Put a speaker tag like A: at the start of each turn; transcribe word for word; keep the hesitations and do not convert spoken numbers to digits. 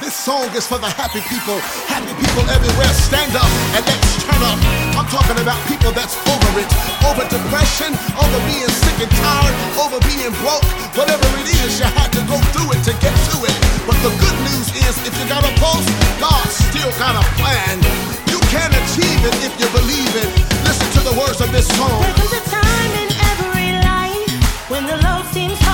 A: This song is for the happy people, happy people everywhere. Stand up and let's turn up. I'm talking about people that's over it, over depression, over being sick and tired, over being broke. Whatever it is, you had to go through it to get to it. But the good news is, if you got a pulse, God still got a plan. You can achieve it if you believe it. Listen to the words of this song.
B: There comes a time in every life when the load seems hard.